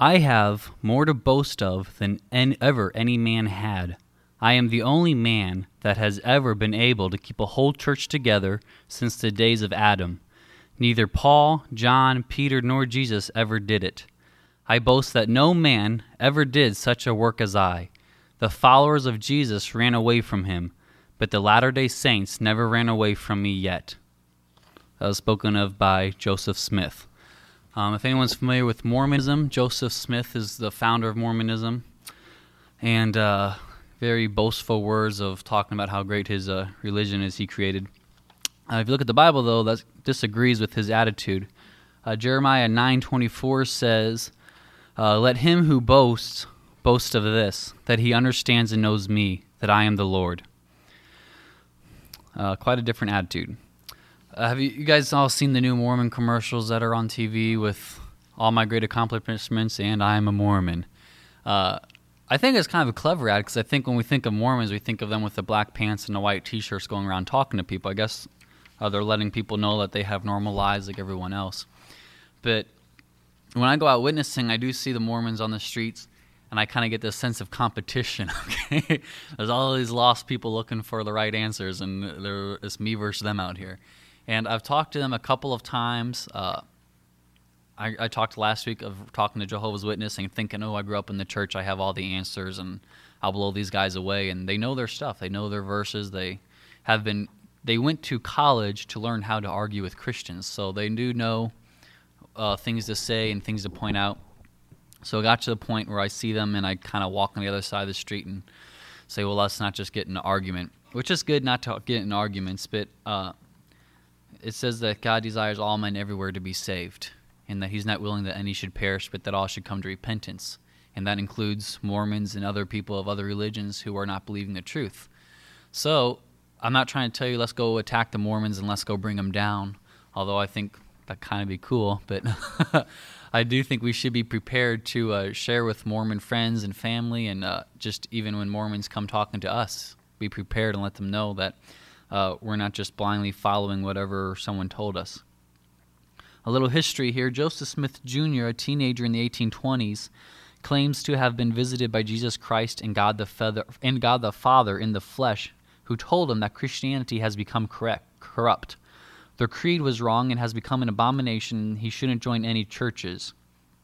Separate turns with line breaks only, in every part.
I have more to boast of than ever any man had. I am the only man that has ever been able to keep a whole church together since the days of Adam. Neither Paul, John, Peter, nor Jesus ever did it. I boast that no man ever did such a work as I. The followers of Jesus ran away from him, but the Latter-day Saints never ran away from me yet. That was spoken of by Joseph Smith. If anyone's familiar with Mormonism, Joseph Smith is the founder of Mormonism, and very boastful words of talking about how great his religion is he created. If you look at the Bible, though, that disagrees with his attitude. Jeremiah 9:24 says, "Let him who boasts boast of this, that he understands and knows me, that I am the Lord." Quite a different attitude. Have you guys all seen the new Mormon commercials that are on TV with all my great accomplishments and I am a Mormon? I think it's kind of a clever ad because I think when we think of Mormons, we think of them with the black pants and the white T-shirts going around talking to people. I guess they're letting people know that they have normal lives like everyone else. But when I go out witnessing, I do see the Mormons on the streets, and I kind of get this sense of competition. Okay, there's all these lost people looking for the right answers, and it's me versus them out here. And I've talked to them a couple of times. I talked last week of talking to Jehovah's Witness and thinking, I grew up in the church, I have all the answers, and I'll blow these guys away. And they know their stuff. They know their verses. They went to college to learn how to argue with Christians, so they do know things to say and things to point out. So it got to the point where I see them and I kind of walk on the other side of the street and say, well, let's not just get in an argument, which is good not to get in arguments, but it says that God desires all men everywhere to be saved, and that he's not willing that any should perish, but that all should come to repentance. And that includes Mormons and other people of other religions who are not believing the truth. So I'm not trying to tell you let's go attack the Mormons and let's go bring them down, although I think that'd kind of be cool. But I do think we should be prepared to share with Mormon friends and family, and just even when Mormons come talking to us, be prepared and let them know that we're not just blindly following whatever someone told us. A little history here. Joseph Smith Jr., a teenager in the 1820s, claims to have been visited by Jesus Christ and God the Father in the flesh, who told him that Christianity has become corrupt. Their creed was wrong and has become an abomination. He shouldn't join any churches.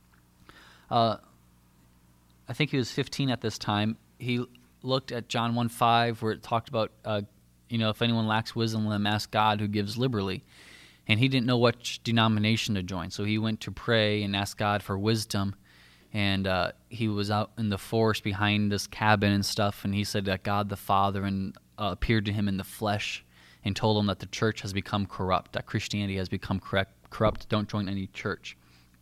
I think he was 15 at this time. He looked at John 1:5, where it talked about, if anyone lacks wisdom, let him ask God, who gives liberally. And he didn't know which denomination to join, so he went to pray and ask God for wisdom. And he was out in the forest behind this cabin and stuff, and he said that God the Father appeared to him in the flesh and told him that the church has become corrupt, that Christianity has become corrupt. Don't join any church.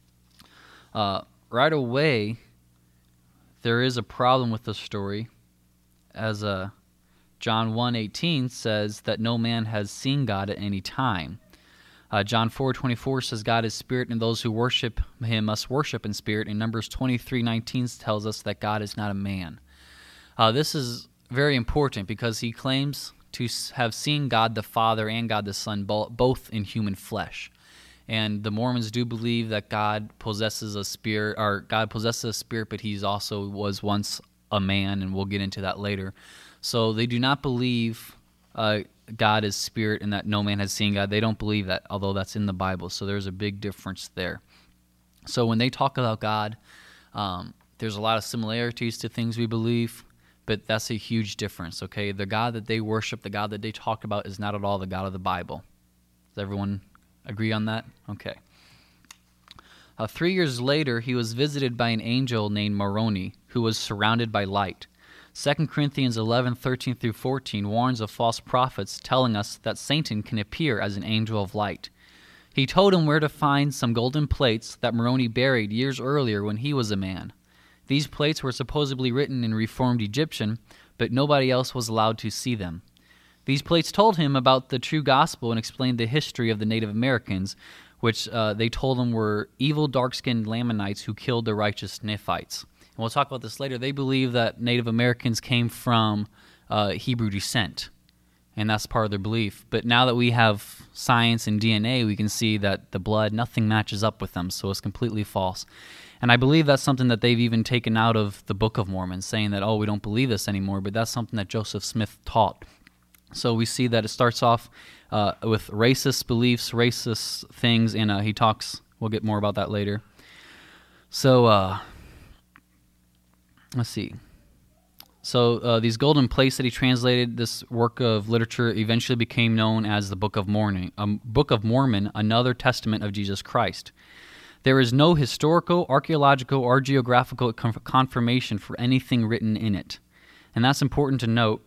Right away, there is a problem with the story, as John 1:18 says that no man has seen God at any time. John 4:24 says God is spirit, and those who worship him must worship in spirit. And Numbers 23:19 tells us that God is not a man. This is very important because he claims to have seen God the Father and God the Son both in human flesh. And the Mormons do believe that God possesses a spirit, but he also was once a man, and we'll get into that later. So they do not believe God is spirit and that no man has seen God. They don't believe that, although that's in the Bible. So there's a big difference there. So when they talk about God, there's a lot of similarities to things we believe, but that's a huge difference, okay? The God that they worship, the God that they talk about, is not at all the God of the Bible. Does everyone agree on that? Okay. 3 years later, he was visited by an angel named Moroni, who was surrounded by light. 2 Corinthians 11:13-14 warns of false prophets, telling us that Satan can appear as an angel of light. He told him where to find some golden plates that Moroni buried years earlier when he was a man. These plates were supposedly written in Reformed Egyptian, but nobody else was allowed to see them. These plates told him about the true gospel and explained the history of the Native Americans, which they told him were evil, dark-skinned Lamanites who killed the righteous Nephites. And we'll talk about this later. They believe that Native Americans came from Hebrew descent, and that's part of their belief. But now that we have science and DNA, we can see that the blood, nothing matches up with them, so it's completely false. And I believe that's something that they've even taken out of the Book of Mormon, saying that, oh, we don't believe this anymore, but that's something that Joseph Smith taught. So we see that it starts off with racist beliefs, racist things, and he talks, we'll get more about that later. So, let's see. So these golden plates that he translated, this work of literature eventually became known as the Book of Mormon, another testament of Jesus Christ. There is no historical, archaeological, or geographical confirmation for anything written in it. And that's important to note.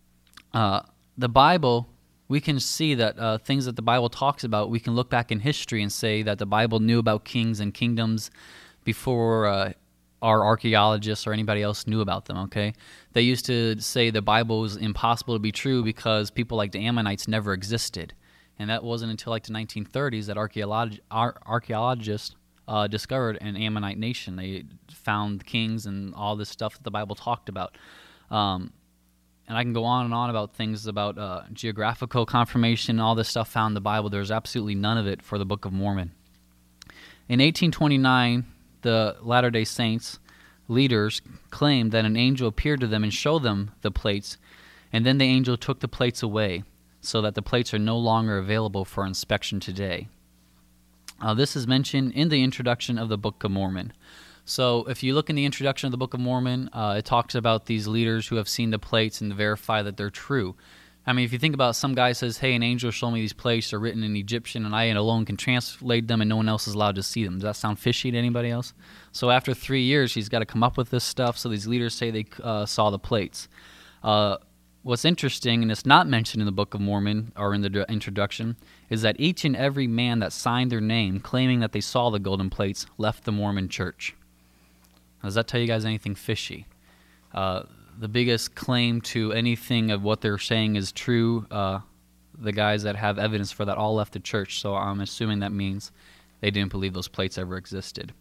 The Bible, we can see that things that the Bible talks about, we can look back in history and say that the Bible knew about kings and kingdoms before our archaeologists or anybody else knew about them, okay? They used to say the Bible was impossible to be true because people like the Ammonites never existed. And that wasn't until like the 1930s that archaeologists discovered an Ammonite nation. They found kings and all this stuff that the Bible talked about. And I can go on and on about things about geographical confirmation, all this stuff found in the Bible. There's absolutely none of it for the Book of Mormon. In 1829, the Latter-day Saints leaders claimed that an angel appeared to them and showed them the plates, and then the angel took the plates away so that the plates are no longer available for inspection today. This is mentioned in the introduction of the Book of Mormon. So if you look in the introduction of the Book of Mormon, it talks about these leaders who have seen the plates and verify that they're true. I mean, if you think about some guy says, hey, an angel showed me these plates, they're written in Egyptian, and I alone can translate them, and no one else is allowed to see them. Does that sound fishy to anybody else? So after 3 years, he's got to come up with this stuff, so these leaders say they saw the plates. What's interesting, and it's not mentioned in the Book of Mormon or in the introduction, is that each and every man that signed their name claiming that they saw the golden plates left the Mormon church. Does that tell you guys anything fishy? The biggest claim to anything of what they're saying is true, the guys that have evidence for that all left the church, so I'm assuming that means they didn't believe those plates ever existed.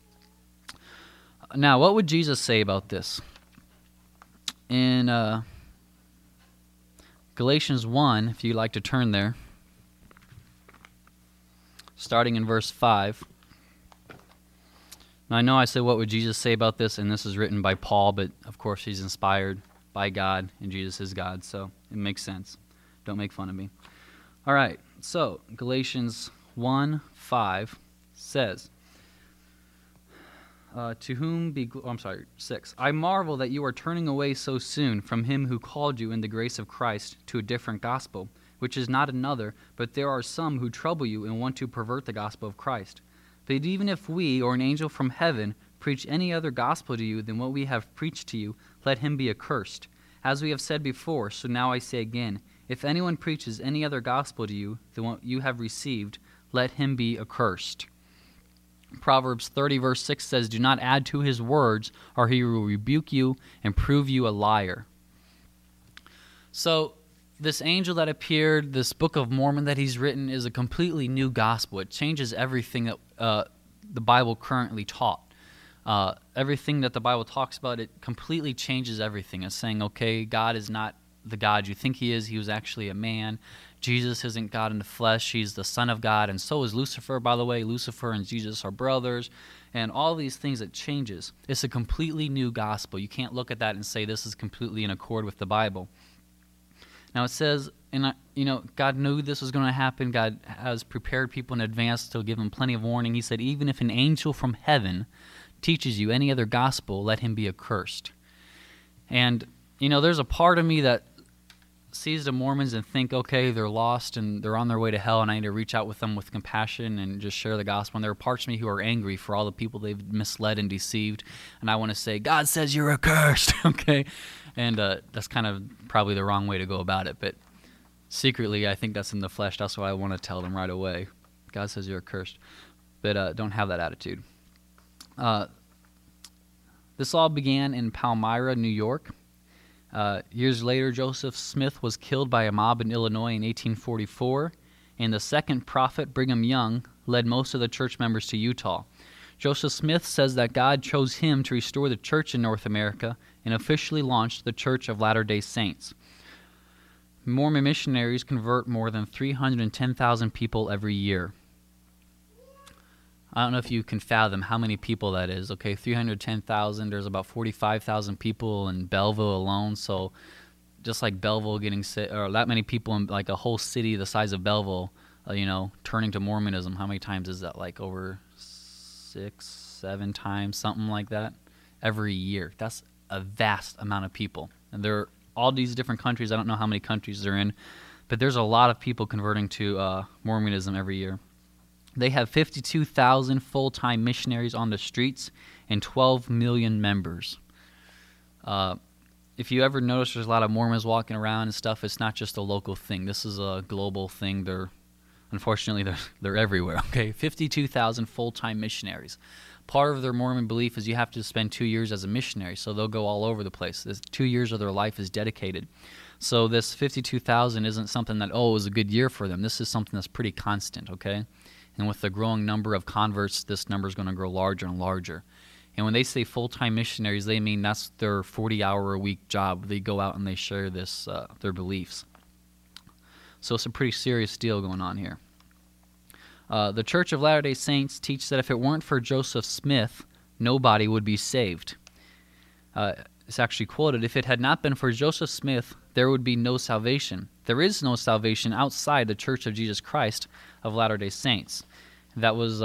Now, what would Jesus say about this? In Galatians 1, if you'd like to turn there, starting in verse 5. Now, I know I said, what would Jesus say about this? And this is written by Paul, but of course he's inspired by God, and Jesus is God, so it makes sense. Don't make fun of me. All right, so Galatians 1:5 says, to whom be... 6. I marvel that you are turning away so soon from him who called you in the grace of Christ to a different gospel, which is not another, but there are some who trouble you and want to pervert the gospel of Christ. But even if we, or an angel from heaven, preach any other gospel to you than what we have preached to you, let him be accursed. As we have said before, so now I say again, if anyone preaches any other gospel to you than what you have received, let him be accursed. Proverbs 30 verse 6 says, do not add to his words, or he will rebuke you and prove you a liar. So, this angel that appeared, this Book of Mormon that he's written, is a completely new gospel. It changes everything that the Bible currently taught. Everything that the Bible talks about, it completely changes everything. It's saying, okay, God is not the God you think he is. He was actually a man. Jesus isn't God in the flesh. He's the Son of God, and so is Lucifer, by the way. Lucifer and Jesus are brothers, and all these things, it changes. It's a completely new gospel. You can't look at that and say this is completely in accord with the Bible. Now it says, God knew this was going to happen. God has prepared people in advance to give them plenty of warning. He said, even if an angel from heaven teaches you any other gospel, let him be accursed. And, there's a part of me that sees the Mormons and think, okay, they're lost and they're on their way to hell, and I need to reach out with them with compassion and just share the gospel. And there are parts of me who are angry for all the people they've misled and deceived, and I want to say, God says you're accursed, okay? And that's kind of probably the wrong way to go about it, but secretly I think that's in the flesh. That's why I want to tell them right away. God says you're accursed, but don't have that attitude. This all began in Palmyra, New York. Years later, Joseph Smith was killed by a mob in Illinois in 1844, and the second prophet, Brigham Young, led most of the church members to Utah. Joseph Smith says that God chose him to restore the church in North America and officially launched the Church of Latter-day Saints. Mormon missionaries convert more than 310,000 people every year. I don't know if you can fathom how many people that is. Okay, 310,000. There's about 45,000 people in Belleville alone. So just like Belleville getting sick, or that many people in like a whole city the size of Belleville, turning to Mormonism. How many times is that? Like over 6, 7 times, something like that, every year. That's a vast amount of people. And there are all these different countries. I don't know how many countries they're in, but there's a lot of people converting to Mormonism every year. They have 52,000 full-time missionaries on the streets and 12 million members. If you ever notice there's a lot of Mormons walking around and stuff, it's not just a local thing. This is a global thing. Unfortunately, they're everywhere. Okay, 52,000 full-time missionaries. Part of their Mormon belief is you have to spend 2 years as a missionary, so they'll go all over the place. 2 years of their life is dedicated. So this 52,000 isn't something that, it was a good year for them. This is something that's pretty constant, okay? And with the growing number of converts, this number is going to grow larger and larger. And when they say full-time missionaries, they mean that's their 40-hour-a-week job. They go out and they share their beliefs. So it's a pretty serious deal going on here. The Church of Latter-day Saints teach that if it weren't for Joseph Smith, nobody would be saved. It's actually quoted, if it had not been for Joseph Smith, there would be no salvation. There is no salvation outside the Church of Jesus Christ of Latter-day Saints. That was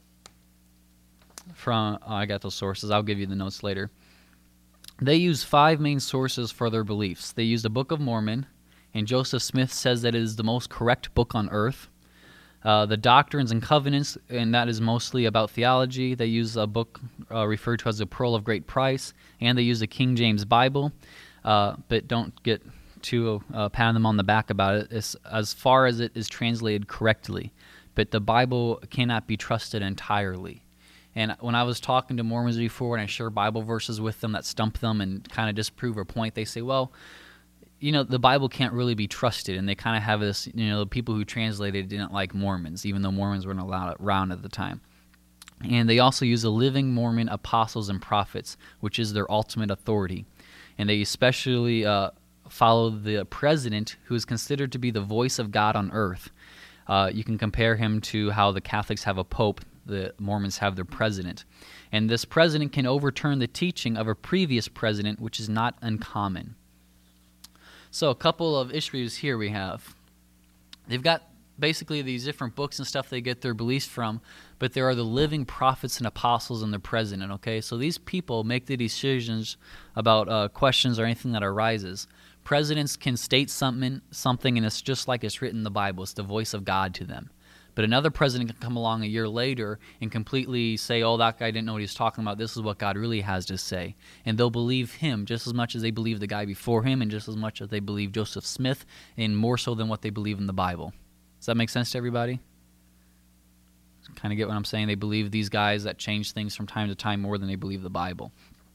I got those sources. I'll give you the notes later. They use 5 main sources for their beliefs. They use the Book of Mormon, and Joseph Smith says that it is the most correct book on earth. The Doctrines and Covenants, and that is mostly about theology. They use a book referred to as the Pearl of Great Price, and they use the King James Bible, but don't get too pat them on the back about it. It's as far as it is translated correctly, but the Bible cannot be trusted entirely. And when I was talking to Mormons before and I share Bible verses with them that stump them and kind of disprove a point, they say, well, the Bible can't really be trusted. And they kind of have this, the people who translated didn't like Mormons, even though Mormons weren't allowed around at the time. And they also use the Living Mormon Apostles and Prophets, which is their ultimate authority. And they especially follow the president, who is considered to be the voice of God on earth. You can compare him to how the Catholics have a pope, the Mormons have their president. And this president can overturn the teaching of a previous president, which is not uncommon. So a couple of issues here we have. They've got basically these different books and stuff they get their beliefs from, but there are the living prophets and apostles and the president, okay? So these people make the decisions about questions or anything that arises. Presidents can state something, and it's just like it's written in the Bible. It's the voice of God to them. But another president can come along a year later and completely say, that guy didn't know what he was talking about. This is what God really has to say. And they'll believe him just as much as they believe the guy before him and just as much as they believe Joseph Smith, and more so than what they believe in the Bible. Does that make sense to everybody? Kind of get what I'm saying? They believe these guys that change things from time to time more than they believe the Bible.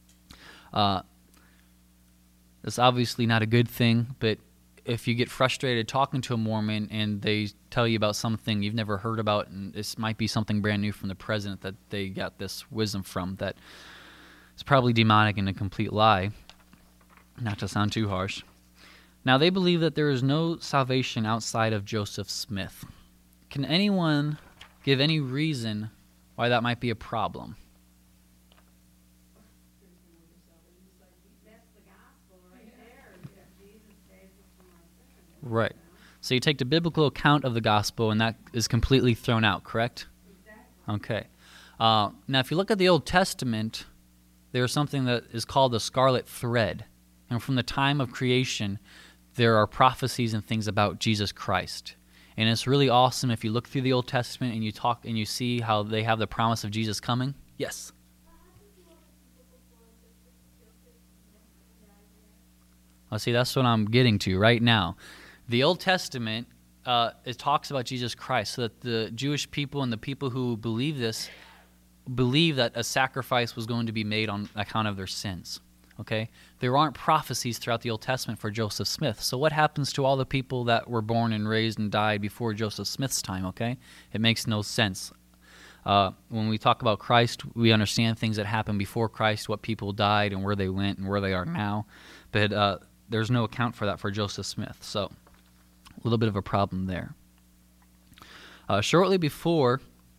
That's obviously not a good thing, but if you get frustrated talking to a Mormon and they tell you about something you've never heard about, and this might be something brand new from the president that they got this wisdom from, that it's probably demonic and a complete lie, not to sound too harsh. Now, they believe that there is no salvation outside of Joseph Smith. Can anyone give any reason why that might be a problem? Right. So you take the biblical account of the gospel, and that is completely thrown out, correct? Exactly. Okay. Now, if you look at the Old Testament, there's something that is called the scarlet thread. And from the time of creation, there are prophecies and things about Jesus Christ. And it's really awesome if you look through the Old Testament and you talk and you see how they have the promise of Jesus coming. Yes? See, that's what I'm getting to right now. The Old Testament, it talks about Jesus Christ, so that the Jewish people and the people who believe this believe that a sacrifice was going to be made on account of their sins. Okay? There aren't prophecies throughout the Old Testament for Joseph Smith. So what happens to all the people that were born and raised and died before Joseph Smith's time, okay? It makes no sense. When we talk about Christ, we understand things that happened before Christ, what people died and where they went and where they are now. But there's no account for that for Joseph Smith. So a little bit of a problem there. Shortly before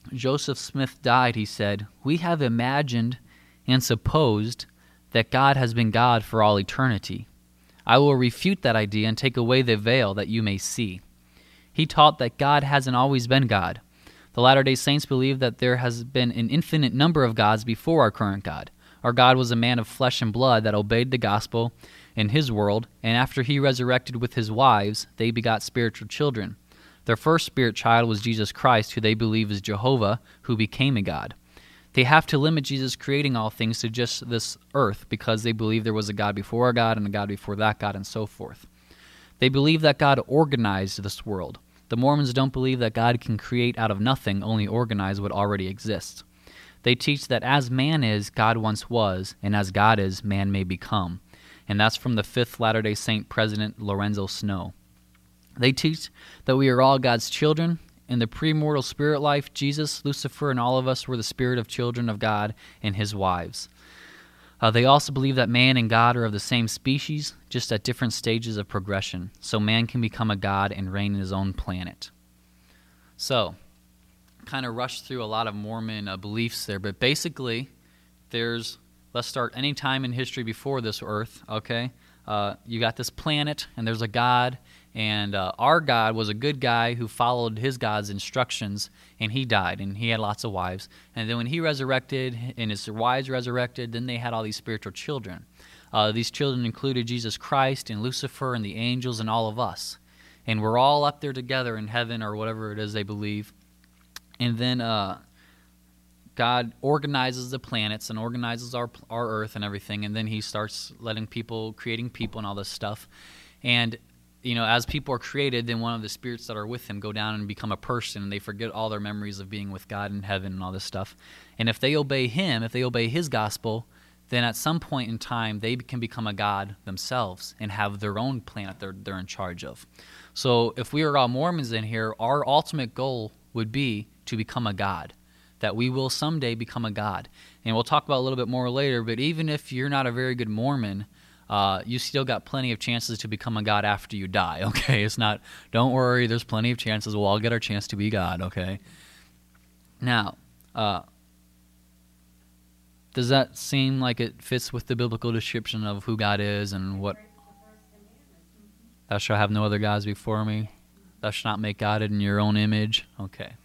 Joseph Smith died, he said, "We have imagined and supposed that God has been God for all eternity. I will refute that idea and take away the veil that you may see." He taught that God hasn't always been God. The Latter-day Saints believe that there has been an infinite number of gods before our current God. Our God was a man of flesh and blood that obeyed the gospel in his world, and after he resurrected with his wives, they begot spiritual children. Their first spirit child was Jesus Christ, who they believe is Jehovah, who became a god. They have to limit Jesus creating all things to just this earth because they believe there was a God before our God and a God before that God and so forth. They believe that God organized this world. The Mormons don't believe that God can create out of nothing, only organize what already exists. They teach that as man is, God once was, and as God is, man may become. And that's from the 5th Latter-day Saint President Lorenzo Snow. They teach that we are all God's children. In the premortal spirit life, Jesus, Lucifer, and all of us were the spirit of children of God and his wives. They also believe that man and God are of the same species, just at different stages of progression, so man can become a god and reign in his own planet. So, kind of rushed through a lot of Mormon beliefs there, but basically, let's start any time in history before this earth, okay? You got this planet, and there's a God, and our God was a good guy who followed his God's instructions, and he died, and he had lots of wives. And then when he resurrected, and his wives resurrected, then they had all these spiritual children. These children included Jesus Christ, and Lucifer, and the angels, and all of us. And we're all up there together in heaven, or whatever it is they believe. And then God organizes the planets and organizes our earth and everything, and then he starts creating people and all this stuff. And as people are created, then one of the spirits that are with him go down and become a person, and they forget all their memories of being with God in heaven and all this stuff. And if they obey him, if they obey his gospel, then at some point in time, they can become a god themselves and have their own planet they're in charge of. So if we are all Mormons in here, our ultimate goal would be to become a god, that we will someday become a god. And we'll talk about a little bit more later, but even if you're not a very good Mormon, you still got plenty of chances to become a god after you die, okay? Don't worry, there's plenty of chances. We'll all get our chance to be God, okay? Now, does that seem like it fits with the biblical description of who God is and what? Thou shalt have no other gods before me. Thou shalt not make God in your own image. Okay.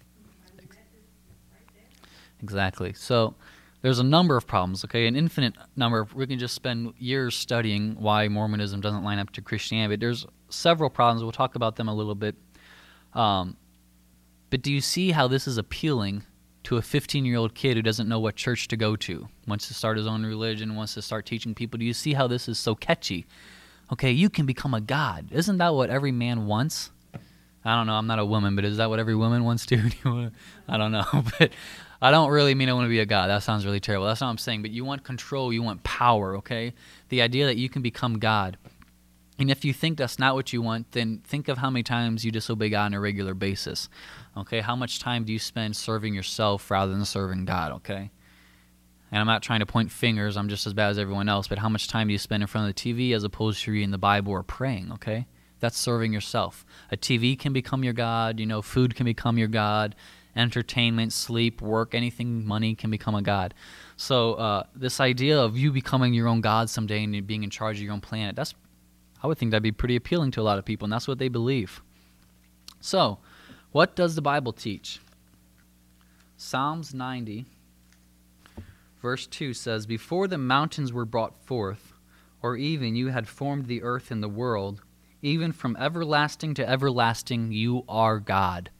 Exactly. So there's a number of problems, okay? An infinite number. We can just spend years studying why Mormonism doesn't line up to Christianity. But there's several problems. We'll talk about them a little bit. But do you see how this is appealing to a 15-year-old kid who doesn't know what church to go to, wants to start his own religion, wants to start teaching people? Do you see how this is so catchy? Okay, you can become a god. Isn't that what every man wants? I don't know. I'm not a woman, but is that what every woman wants to? I don't know. But I don't really mean I want to be a god. That sounds really terrible. That's not what I'm saying. But you want control. You want power, okay? The idea that you can become God. And if you think that's not what you want, then think of how many times you disobey God on a regular basis. Okay? How much time do you spend serving yourself rather than serving God, okay? And I'm not trying to point fingers. I'm just as bad as everyone else. But how much time do you spend in front of the TV as opposed to reading the Bible or praying, okay? That's serving yourself. A TV can become your God. Food can become your God. Entertainment, sleep, work, anything, money can become a god. So this idea of you becoming your own god someday and being in charge of your own planet, I would think that'd be pretty appealing to a lot of people, and that's what they believe. So, what does the Bible teach? Psalms 90, verse 2 says, "Before the mountains were brought forth, or even you had formed the earth and the world, even from everlasting to everlasting you are God."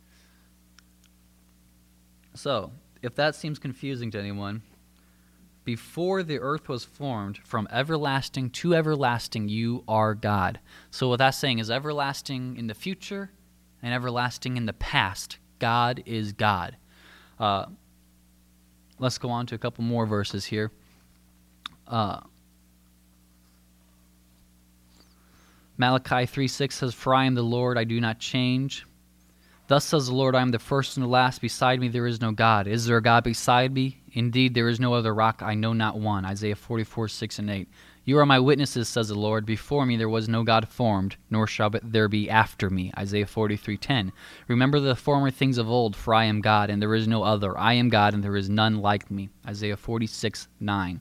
So, if that seems confusing to anyone, before the earth was formed, from everlasting to everlasting, you are God. So what that's saying is everlasting in the future and everlasting in the past. God is God. Let's go on to a couple more verses here. Malachi 3:6 says, "For I am the Lord, I do not change. Thus says the Lord, I am the first and the last. Beside me there is no God. Is there a God beside me? Indeed, there is no other rock. I know not one." Isaiah 44:6 and 8. You are my witnesses, says the Lord. Before me there was no God formed, nor shall there be after me. Isaiah 43:10. Remember the former things of old, for I am God, and there is no other. I am God, and there is none like me. Isaiah 46:9.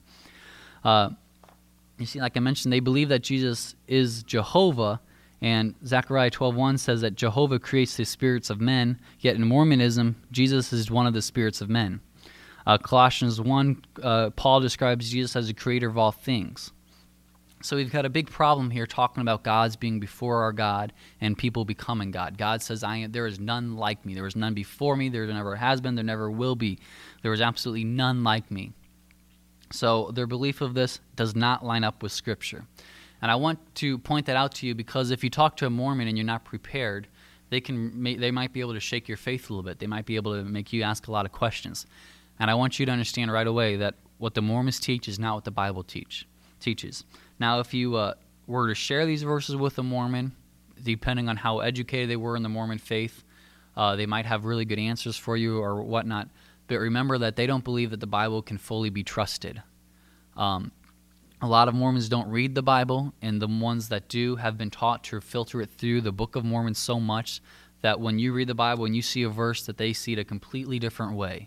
You see, like I mentioned, they believe that Jesus is Jehovah, and Zechariah 12:1 says that Jehovah creates the spirits of men, yet in Mormonism, Jesus is one of the spirits of men. Colossians 1, Paul describes Jesus as the creator of all things. So we've got a big problem here talking about gods being before our God and people becoming God. God says, there is none like me. There was none before me. There never has been. There never will be. There is absolutely none like me. So their belief of this does not line up with Scripture. And I want to point that out to you because if you talk to a Mormon and you're not prepared, they might be able to shake your faith a little bit. They might be able to make you ask a lot of questions. And I want you to understand right away that what the Mormons teach is not what the Bible teaches. Now, if you were to share these verses with a Mormon, depending on how educated they were in the Mormon faith, they might have really good answers for you or whatnot. But remember that they don't believe that the Bible can fully be trusted. A lot of Mormons don't read the Bible, and the ones that do have been taught to filter it through the Book of Mormon so much that when you read the Bible and you see a verse that they see it a completely different way.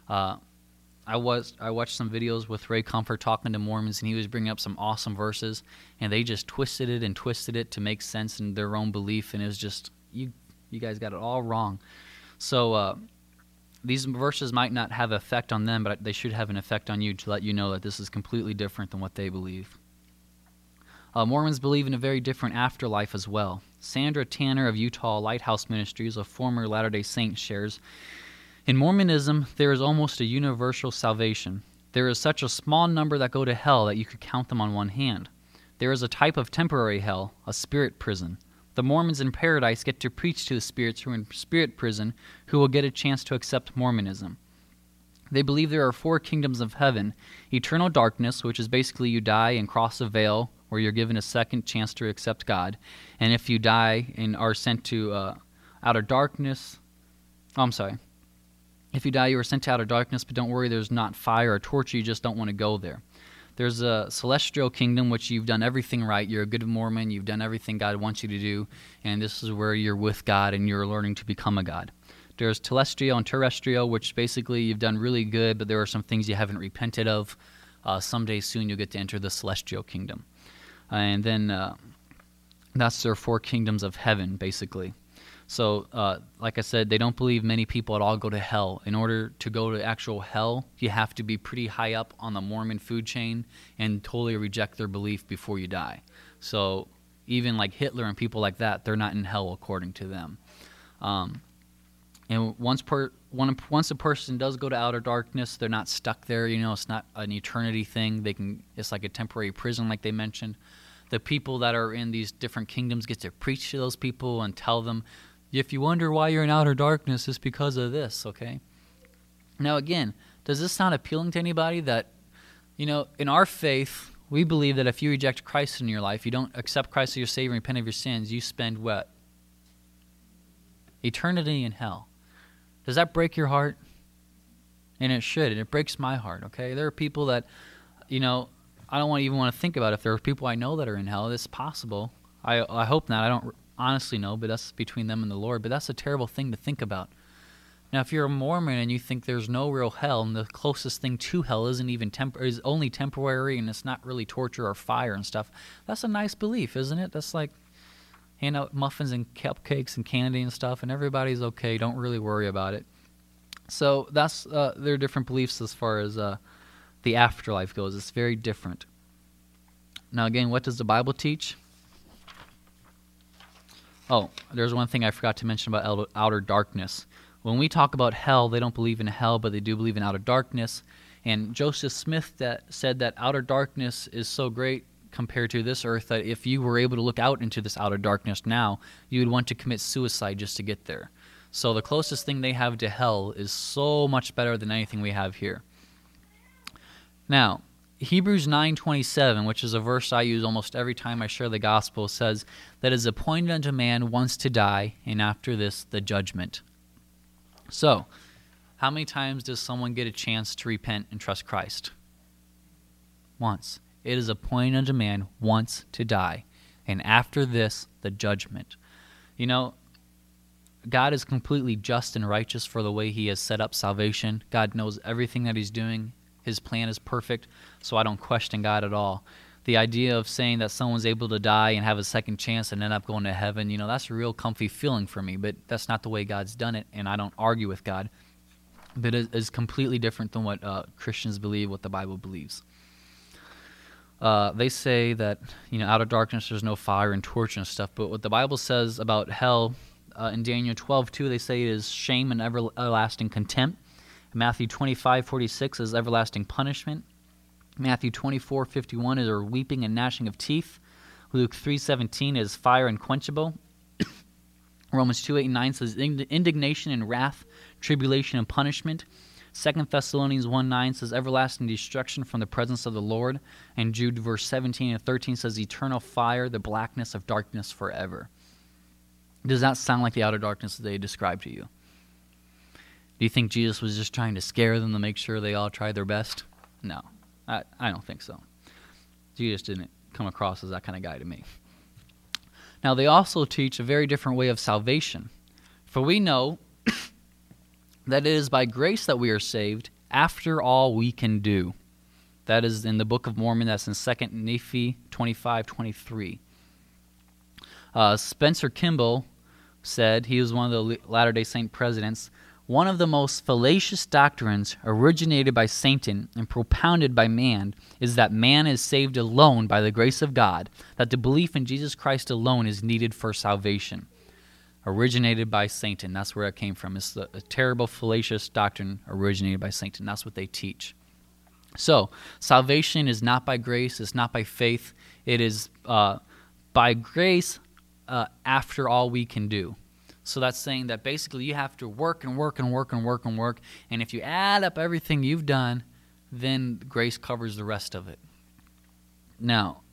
I watched some videos with Ray Comfort talking to Mormons, and he was bringing up some awesome verses, and they just twisted it to make sense in their own belief, and it was just, you guys got it all wrong. So these verses might not have effect on them, but they should have an effect on you to let you know that this is completely different than what they believe. Mormons believe in a very different afterlife as well. Sandra Tanner of Utah Lighthouse Ministries, a former Latter-day Saint, shares, in Mormonism, there is almost a universal salvation. There is such a small number that go to hell that you could count them on one hand. There is a type of temporary hell, a spirit prison. The Mormons in paradise get to preach to the spirits who are in spirit prison who will get a chance to accept Mormonism. They believe there are 4 kingdoms of heaven: eternal darkness, which is basically you die and cross a veil where you're given a second chance to accept God. And if you die and are sent to outer darkness, if you die, you are sent to outer darkness, but don't worry, there's not fire or torture, you just don't want to go there. There's a celestial kingdom, which you've done everything right. You're a good Mormon, you've done everything God wants you to do, and this is where you're with God and you're learning to become a God. There's telestial and terrestrial, which basically you've done really good, but there are some things you haven't repented of. Someday soon you'll get to enter the celestial kingdom. And then that's their 4 kingdoms of heaven, basically. So, like I said, they don't believe many people at all go to hell. In order to go to actual hell, you have to be pretty high up on the Mormon food chain and totally reject their belief before you die. So, even like Hitler and people like that, they're not in hell according to them. And once a person does go to outer darkness, they're not stuck there. It's not an eternity thing. It's like a temporary prison, like they mentioned. The people that are in these different kingdoms get to preach to those people and tell them, if you wonder why you're in outer darkness, it's because of this, okay? Now, again, does this sound appealing to anybody that, in our faith, we believe that if you reject Christ in your life, you don't accept Christ as your Savior and repent of your sins, you spend what? Eternity in hell. Does that break your heart? And it should, and it breaks my heart, okay? There are people that, I don't even want to think about if there are people I know that are in hell. It's possible. I hope not. I don't honestly know, but that's between them and the Lord. But that's a terrible thing to think about. Now, if you're a Mormon and you think there's no real hell, and the closest thing to hell is only temporary, and it's not really torture or fire and stuff, that's a nice belief, isn't it? That's like hand out muffins and cupcakes and candy and stuff, and everybody's okay. Don't really worry about it. So that's their different beliefs as far as the afterlife goes. It's very different. Now, again, what does the Bible teach? Oh, there's one thing I forgot to mention about outer darkness. When we talk about hell, they don't believe in hell, but they do believe in outer darkness. And Joseph Smith said that outer darkness is so great compared to this earth that if you were able to look out into this outer darkness now, you would want to commit suicide just to get there. So the closest thing they have to hell is so much better than anything we have here. Now, Hebrews 9:27, which is a verse I use almost every time I share the gospel, says that it is appointed unto man once to die, and after this the judgment. So, how many times does someone get a chance to repent and trust Christ? Once. It is appointed unto man once to die, and after this, the judgment. You know, God is completely just and righteous for the way he has set up salvation. God knows everything that he's doing. His plan is perfect, so I don't question God at all. The idea of saying that someone's able to die and have a second chance and end up going to heaven, you know, that's a real comfy feeling for me, but that's not the way God's done it, and I don't argue with God. But it is completely different than what Christians believe, what the Bible believes. They say that, you know, out of darkness there's no fire and torture and stuff, but what the Bible says about hell, in Daniel 12:2, they say it is shame and everlasting contempt. Matthew 25:46 is everlasting punishment. Matthew 24:51 is a weeping and gnashing of teeth. Luke 3:17 is fire unquenchable. Romans 2:8-9 says indignation and wrath, tribulation and punishment. 2 Thessalonians 1:9 says everlasting destruction from the presence of the Lord. And Jude verse 17 and 13 says eternal fire, the blackness of darkness forever. Does that sound like the outer darkness that they described to you? Do you think Jesus was just trying to scare them to make sure they all tried their best? No, I don't think so. Jesus didn't come across as that kind of guy to me. Now, they also teach a very different way of salvation. For we know that it is by grace that we are saved after all we can do. That is in the Book of Mormon. That's in 2 Nephi 25:23. Spencer Kimball said, he was one of the Latter-day Saint presidents, one of the most fallacious doctrines originated by Satan and propounded by man is that man is saved alone by the grace of God, that the belief in Jesus Christ alone is needed for salvation. Originated by Satan, that's where it came from. It's a terrible, fallacious doctrine originated by Satan. That's what they teach. So, salvation is not by grace, it's not by faith. It is by grace after all we can do. So that's saying that basically you have to work and work and work and work and work, and if you add up everything you've done, then grace covers the rest of it. Now,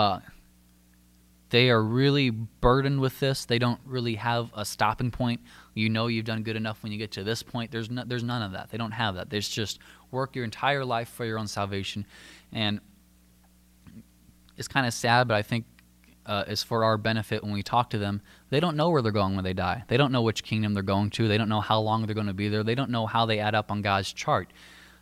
they are really burdened with this. They don't really have a stopping point. You know you've done good enough when you get to this point. There's none of that. They don't have that. There's just work your entire life for your own salvation. And it's kind of sad, but I think it's for our benefit when we talk to them. They don't know where they're going when they die. They don't know which kingdom they're going to. They don't know how long they're going to be there. They don't know how they add up on God's chart.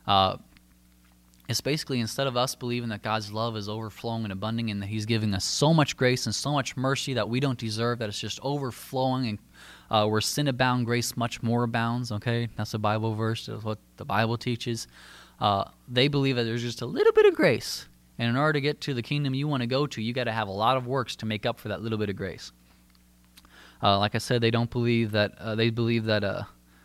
It's basically, instead of us believing that God's love is overflowing and abundant and that he's giving us so much grace and so much mercy that we don't deserve, that it's just overflowing, and where sin abounds, grace much more abounds, okay? That's a Bible verse. That's what the Bible teaches. They believe that there's just a little bit of grace, and in order to get to the kingdom you want to go to, you got to have a lot of works to make up for that little bit of grace. Like I said, they don't believe that. They believe that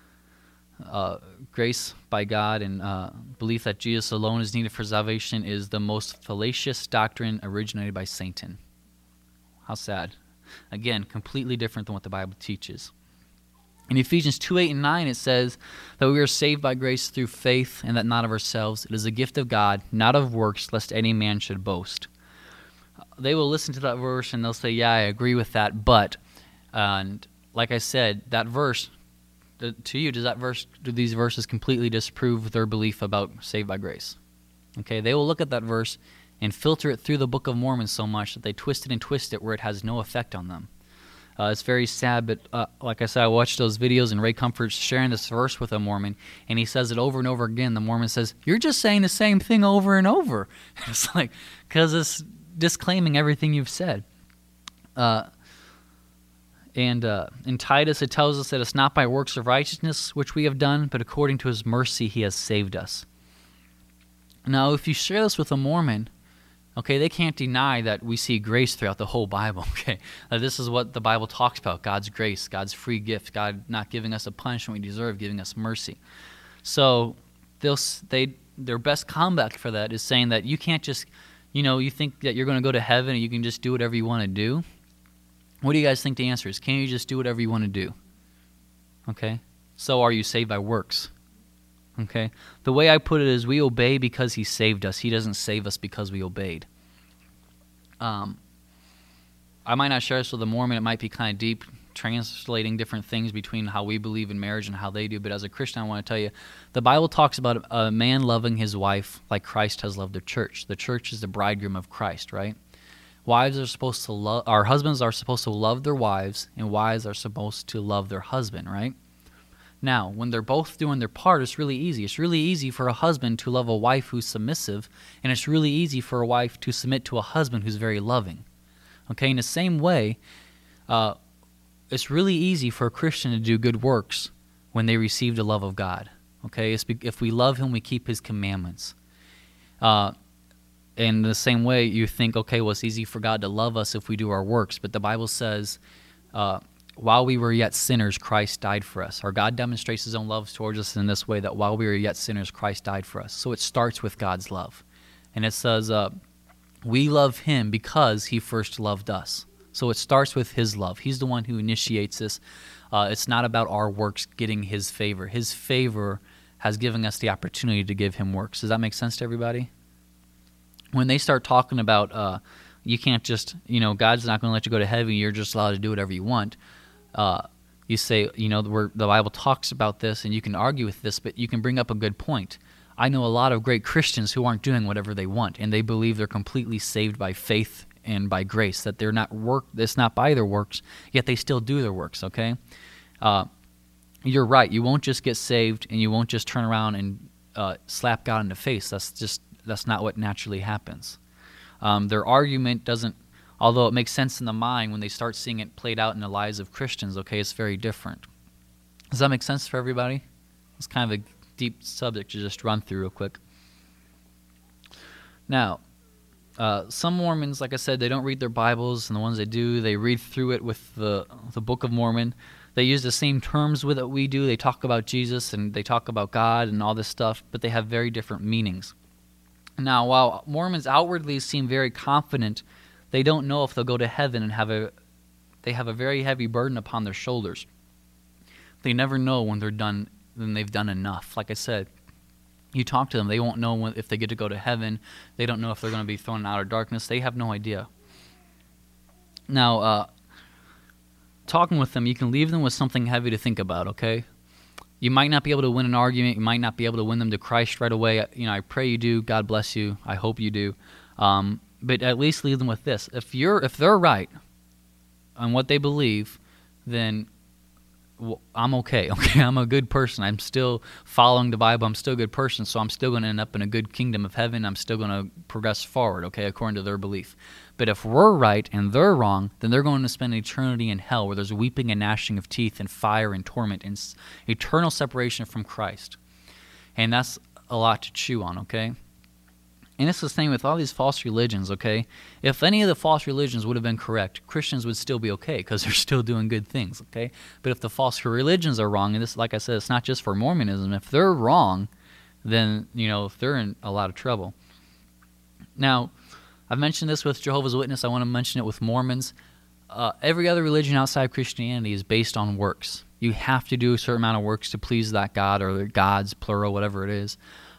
grace by God and belief that Jesus alone is needed for salvation is the most fallacious doctrine originated by Satan. How sad. Again, completely different than what the Bible teaches. In Ephesians 2:8-9, it says that we are saved by grace through faith, and that not of ourselves. It is a gift of God, not of works, lest any man should boast. They will listen to that verse and they'll say, yeah, I agree with that, but, and like I said, that verse, to you, do these verses completely disprove their belief about saved by grace? Okay, they will look at that verse and filter it through the Book of Mormon so much that they twist it where it has no effect on them. It's very sad, but like I said, I watched those videos, and Ray Comfort's sharing this verse with a Mormon, and he says it over and over again. The Mormon says, you're just saying the same thing over and over. It's like, because it's disclaiming everything you've said. And in Titus, it tells us that it's not by works of righteousness which we have done, but according to his mercy he has saved us. Now, if you share this with a Mormon, okay, they can't deny that we see grace throughout the whole Bible, okay? This is what the Bible talks about, God's grace, God's free gift, God not giving us a punishment we deserve, giving us mercy. So their best comeback for that is saying that you can't just, you think that you're going to go to heaven and you can just do whatever you want to do. What do you guys think the answer is? Can you just do whatever you want to do? Okay? So are you saved by works? Okay? The way I put it is we obey because he saved us. He doesn't save us because we obeyed. I might not share this with a Mormon. It might be kind of deep translating different things between how we believe in marriage and how they do. But as a Christian, I want to tell you, the Bible talks about a man loving his wife like Christ has loved the church. The church is the bridegroom of Christ, right? Wives are supposed to love, our husbands are supposed to love their wives, and wives are supposed to love their husband, right? Now, when they're both doing their part, it's really easy. It's really easy for a husband to love a wife who's submissive, and it's really easy for a wife to submit to a husband who's very loving. Okay, in the same way, it's really easy for a Christian to do good works when they receive the love of God. Okay, if we love Him, we keep His commandments. In the same way, you think, okay, well, it's easy for God to love us if we do our works, but the Bible says, while we were yet sinners, Christ died for us. Or God demonstrates His own love towards us in this way, that while we were yet sinners, Christ died for us. So it starts with God's love. And it says, we love Him because He first loved us. So it starts with His love. He's the one who initiates this. It's not about our works getting His favor. His favor has given us the opportunity to give Him works. Does that make sense to everybody? When they start talking about you can't just, God's not going to let you go to heaven, you're just allowed to do whatever you want. You say, the Bible talks about this, and you can argue with this, but you can bring up a good point. I know a lot of great Christians who aren't doing whatever they want, and they believe they're completely saved by faith and by grace, that they're not it's not by their works, yet they still do their works, okay? You're right. You won't just get saved, and you won't just turn around and slap God in the face. That's not what naturally happens. Their argument doesn't, although it makes sense in the mind, when they start seeing it played out in the lives of Christians, okay, it's very different. Does that make sense for everybody? It's kind of a deep subject to just run through real quick. Now, some Mormons, like I said, they don't read their Bibles, and the ones they do, they read through it with the Book of Mormon. They use the same terms with it we do. They talk about Jesus, and they talk about God and all this stuff, but they have very different meanings. Now, while Mormons outwardly seem very confident, they don't know if they'll go to heaven, and they have a very heavy burden upon their shoulders. They never know when they've done enough. Like I said, you talk to them, they won't know if they get to go to heaven. They don't know if they're going to be thrown out of darkness. They have no idea. Now, talking with them, you can leave them with something heavy to think about, okay? You might not be able to win an argument. You might not be able to win them to Christ right away. I pray you do. God bless you. I hope you do. But at least leave them with this. If they're right on what they believe, then I'm okay. Okay, I'm a good person. I'm still following the Bible. I'm still a good person, so I'm still going to end up in a good kingdom of heaven. I'm still going to progress forward, okay, according to their belief. But if we're right and they're wrong, then they're going to spend eternity in hell, where there's weeping and gnashing of teeth and fire and torment and eternal separation from Christ. And that's a lot to chew on, okay? And it's the same with all these false religions, okay? If any of the false religions would have been correct, Christians would still be okay because they're still doing good things, okay? But if the false religions are wrong, and this, like I said, it's not just for Mormonism, if they're wrong, then, they're in a lot of trouble. Now, I've mentioned this with Jehovah's Witness. I want to mention it with Mormons. Every other religion outside of Christianity is based on works. You have to do a certain amount of works to please that God, or gods, plural, whatever it is.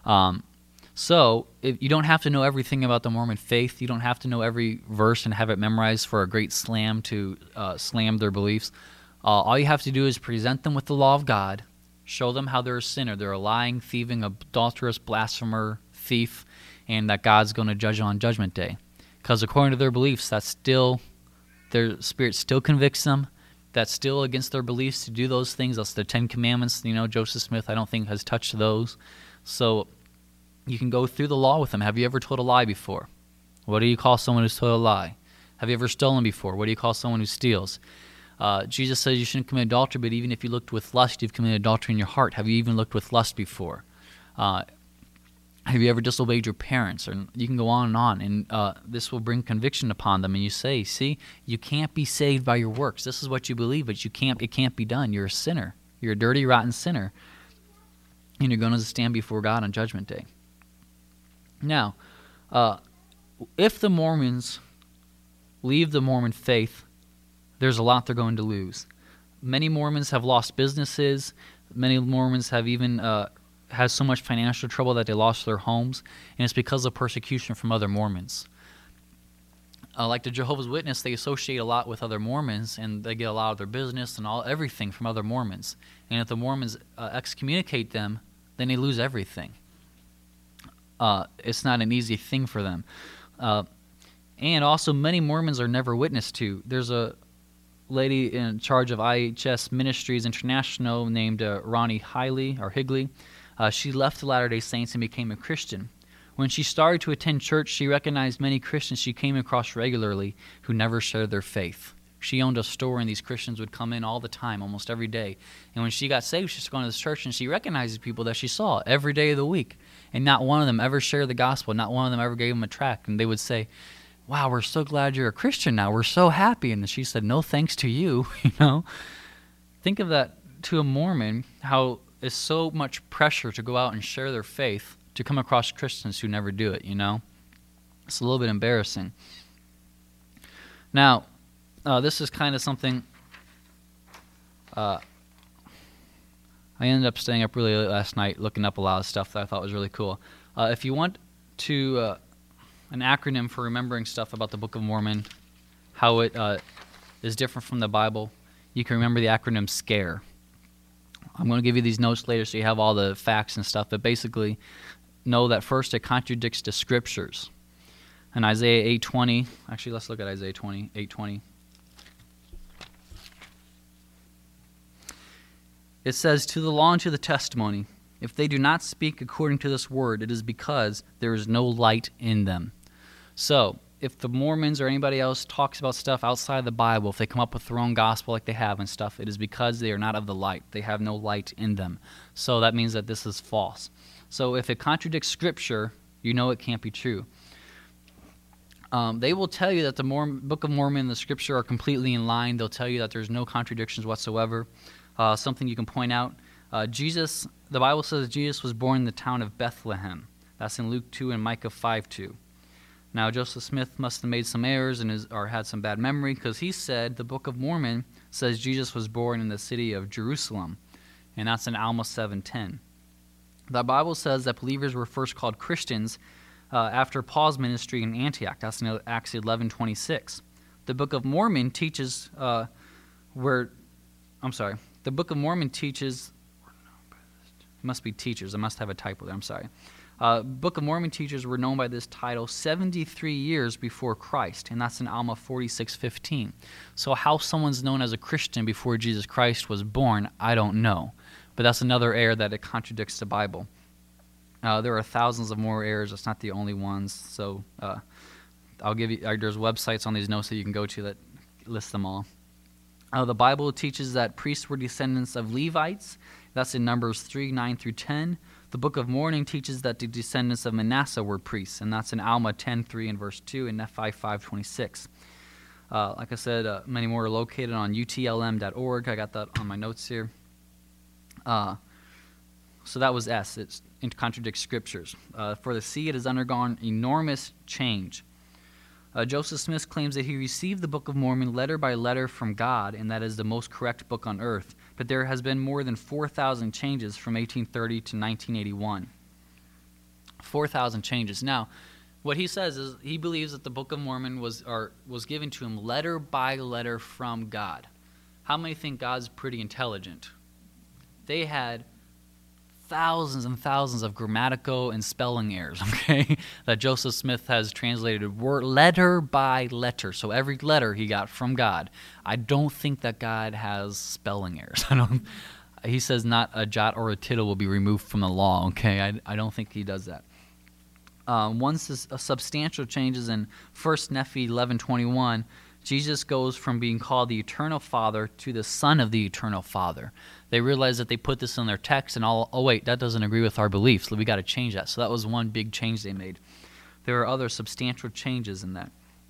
So you don't have to know everything about the Mormon faith. You don't have to know every verse and have it memorized for a great slam to slam their beliefs. All you have to do is present them with the law of God, show them how they're a sinner. They're a lying, thieving, adulterous, blasphemer, thief, and that God's going to judge on Judgment Day. Because according to their beliefs, that's still, their spirit still convicts them. That's still against their beliefs to do those things. That's the 10 Commandments. Joseph Smith, I don't think, has touched those. So you can go through the law with them. Have you ever told a lie before? What do you call someone who's told a lie? Have you ever stolen before? What do you call someone who steals? Jesus says you shouldn't commit adultery, but even if you looked with lust, you've committed adultery in your heart. Have you even looked with lust before? Have you ever disobeyed your parents? Or you can go on, and this will bring conviction upon them. And you say, see, you can't be saved by your works. This is what you believe, but it can't be done. You're a sinner. You're a dirty, rotten sinner. And you're going to stand before God on Judgment Day. Now, if the Mormons leave the Mormon faith, there's a lot they're going to lose. Many Mormons have lost businesses. Many Mormons have even had so much financial trouble that they lost their homes, and it's because of persecution from other Mormons. Like the Jehovah's Witness, they associate a lot with other Mormons, and they get a lot of their business and everything from other Mormons. And if the Mormons excommunicate them, then they lose everything. It's not an easy thing for them. And also, many Mormons are never witnessed to. There's a lady in charge of IHS Ministries International named Ronnie Higley. She left the Latter-day Saints and became a Christian. When she started to attend church, she recognized many Christians she came across regularly who never shared their faith. She owned a store, and these Christians would come in all the time, almost every day. And when she got saved, she was going to this church, and she recognized people that she saw every day of the week. And not one of them ever shared the gospel. Not one of them ever gave them a tract. And they would say, "Wow, we're so glad you're a Christian now. We're so happy." And she said, "No thanks to you." Think of that to a Mormon, how it's so much pressure to go out and share their faith, to come across Christians who never do it, It's a little bit embarrassing. Now, this is kind of something I ended up staying up really late last night looking up a lot of stuff that I thought was really cool. If you want to an acronym for remembering stuff about the Book of Mormon, how it is different from the Bible, you can remember the acronym SCARE. I'm going to give you these notes later so you have all the facts and stuff, but basically know that first it contradicts the Scriptures. In Isaiah 8:20, actually let's look at Isaiah 8:20. It says, "To the law and to the testimony, if they do not speak according to this word, it is because there is no light in them." So, if the Mormons or anybody else talks about stuff outside of the Bible, if they come up with their own gospel like they have and stuff, it is because they are not of the light. They have no light in them. So that means that this is false. So if it contradicts Scripture, you know it can't be true. They will tell you that the Book of Mormon and the Scripture are completely in line. They'll tell you that there's no contradictions whatsoever. Something you can point out, the Bible says Jesus was born in the town of Bethlehem. That's in Luke 2 and Micah 5:2. Now, Joseph Smith must have made some errors or had some bad memory, because he said the Book of Mormon says Jesus was born in the city of Jerusalem, and that's in Alma 7:10. The Bible says that believers were first called Christians after Paul's ministry in Antioch. That's in Acts 11:26. The Book of Mormon teaches the Book of Mormon teaches, it must be teachers, I must have a typo there, I'm sorry. Book of Mormon teachers were known by this title 73 years before Christ, and that's in Alma 46:15. So how someone's known as a Christian before Jesus Christ was born, I don't know. But that's another error that it contradicts the Bible. There are thousands of more errors. It's not the only ones. So I'll give you, there's websites on these notes that you can go to that list them all. The Bible teaches that priests were descendants of Levites. That's in Numbers 3:9-10. The Book of Mormon teaches that the descendants of Manasseh were priests, and that's in Alma 10:3 and verse 2 and Nephi 5:26. Like I said, many more are located on utlm.org. I got that on my notes here. So that was S. It contradicts Scriptures. For the C, it has undergone enormous change. Joseph Smith claims that he received the Book of Mormon letter by letter from God, and that is the most correct book on earth. But there has been more than 4,000 changes from 1830 to 1981. 4,000 changes. Now, what he says is he believes that the Book of Mormon was given to him letter by letter from God. How many think God's pretty intelligent? They had thousands and thousands of grammatical and spelling errors, okay, that Joseph Smith has translated word letter by letter. So every letter he got from God. I don't think that God has spelling errors. He says not a jot or a tittle will be removed from the law, okay? I don't think he does that. Once a substantial changes in 1 Nephi 11:21, Jesus goes from being called the Eternal Father to the Son of the Eternal Father. They realized that they put this in their text and wait, that doesn't agree with our beliefs. So we got to change that. So that was one big change they made. There are other substantial changes in that.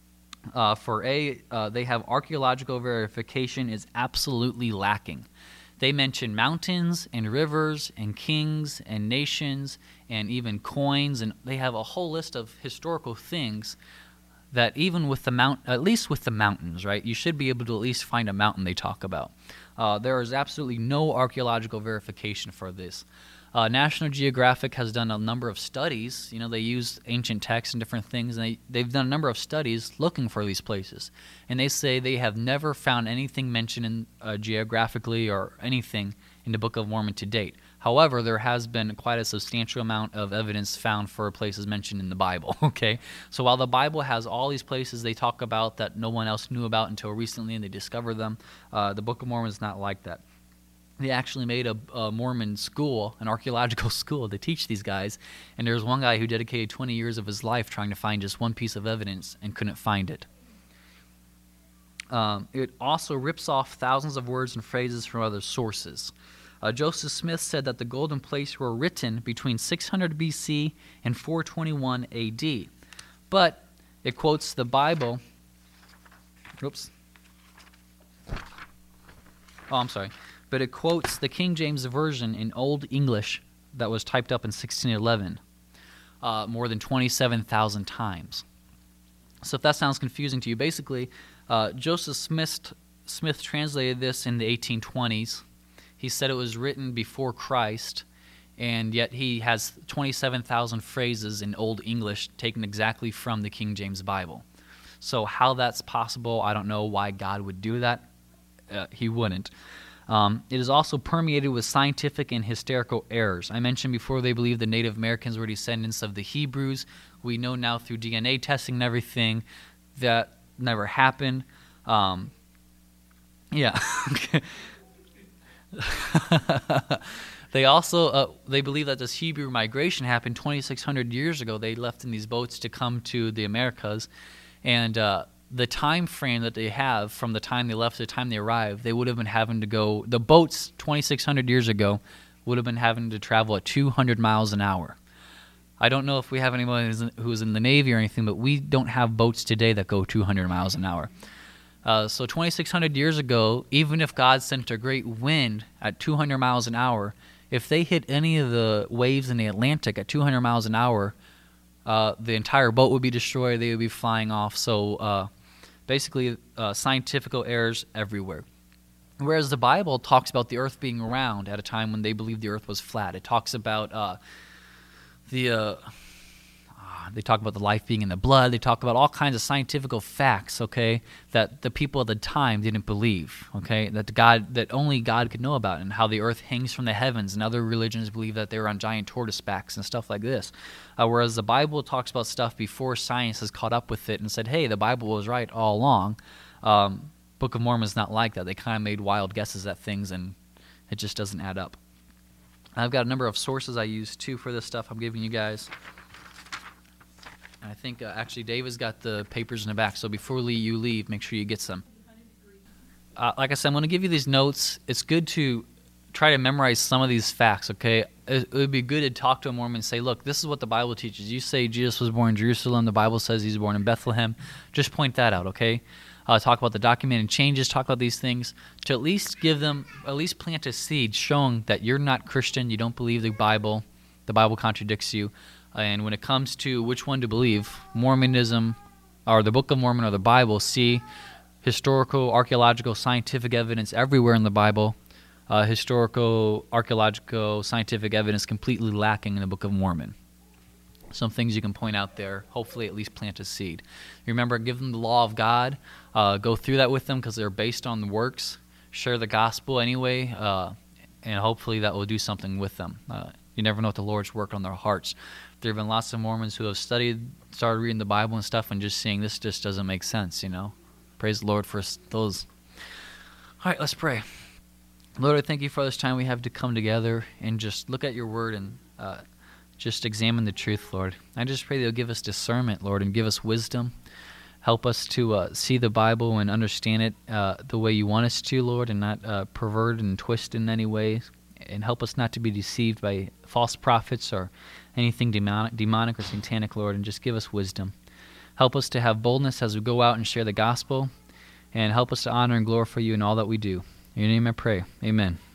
They have archaeological verification is absolutely lacking. They mention mountains and rivers and kings and nations and even coins, and they have a whole list of historical things that even with at least with the mountains, right? You should be able to at least find a mountain they talk about. There is absolutely no archaeological verification for this. National Geographic has done a number of studies. You know, they use ancient texts and different things, and they've done a number of studies looking for these places. And they say they have never found anything mentioned in, geographically or anything in the Book of Mormon to date. However, there has been quite a substantial amount of evidence found for places mentioned in the Bible, okay? So while the Bible has all these places they talk about that no one else knew about until recently and they discovered them, the Book of Mormon is not like that. They actually made a Mormon school, an archaeological school, to teach these guys. And there's one guy who dedicated 20 years of his life trying to find just one piece of evidence and couldn't find it. It also rips off thousands of words and phrases from other sources. Joseph Smith said that the golden plates were written between 600 BC and 421 AD. But it quotes the Bible. Oops. Oh, I'm sorry. But it quotes the King James Version in Old English that was typed up in 1611 more than 27,000 times. So if that sounds confusing to you, basically, Joseph Smith translated this in the 1820s. He said it was written before Christ, and yet he has 27,000 phrases in Old English taken exactly from the King James Bible. So how that's possible, I don't know why God would do that. He wouldn't. It is also permeated with scientific and historical errors. I mentioned before they believe the Native Americans were descendants of the Hebrews. We know now through DNA testing and everything that never happened. Yeah. They also they believe that this Hebrew migration happened 2,600 years ago. They left in these boats to come to the Americas, and the time frame that they have from the time they left to the time they arrived, they would have been having to go. The boats 2,600 years ago would have been having to travel at 200 miles an hour. I don't know if we have anyone who's in the Navy or anything, but we don't have boats today that go 200 miles an hour. So 2,600 years ago, even if God sent a great wind at 200 miles an hour, if they hit any of the waves in the Atlantic at 200 miles an hour, the entire boat would be destroyed. They would be flying off. So basically, scientific errors everywhere. Whereas the Bible talks about the earth being round at a time when they believed the earth was flat. It talks about they talk about the life being in the blood. They talk about all kinds of scientific facts, okay, that the people at the time didn't believe, okay, that only God could know about, and how the earth hangs from the heavens, and other religions believe that they were on giant tortoise backs and stuff like this. Whereas the Bible talks about stuff before science has caught up with it and said, hey, the Bible was right all along. Book of Mormon is not like that. They kind of made wild guesses at things, and it just doesn't add up. I've got a number of sources I use, too, for this stuff I'm giving you guys. I think actually Dave has got the papers in the back, so before you leave, make sure you get some. Like I said, I'm going to give you these notes. It's good to try to memorize some of these facts, okay? It would be good to talk to a Mormon and say, look, this is what the Bible teaches. You say Jesus was born in Jerusalem. The Bible says he's born in Bethlehem. Just point that out, okay? Talk about the documented changes. Talk about these things to at least plant a seed showing that you're not Christian. You don't believe the Bible contradicts you. And when it comes to which one to believe, Mormonism, or the Book of Mormon, or the Bible, see historical, archaeological, scientific evidence everywhere in the Bible. Historical, archaeological, scientific evidence completely lacking in the Book of Mormon. Some things you can point out there, hopefully at least plant a seed. Remember, give them the law of God. Go through that with them because they're based on the works. Share the gospel anyway, and hopefully that will do something with them. You never know what the Lord's worked on their hearts. There have been lots of Mormons who have started reading the Bible and stuff, and just seeing this just doesn't make sense, you know. Praise the Lord for those. All right, let's pray. Lord, I thank you for this time we have to come together and just look at your word and just examine the truth, Lord. I just pray that you'll give us discernment, Lord, and give us wisdom. Help us to see the Bible and understand it the way you want us to, Lord, and not pervert and twist in any way. And help us not to be deceived by false prophets or anything demonic or satanic, Lord, and just give us wisdom. Help us to have boldness as we go out and share the gospel, and help us to honor and glorify you in all that we do. In your name I pray. Amen.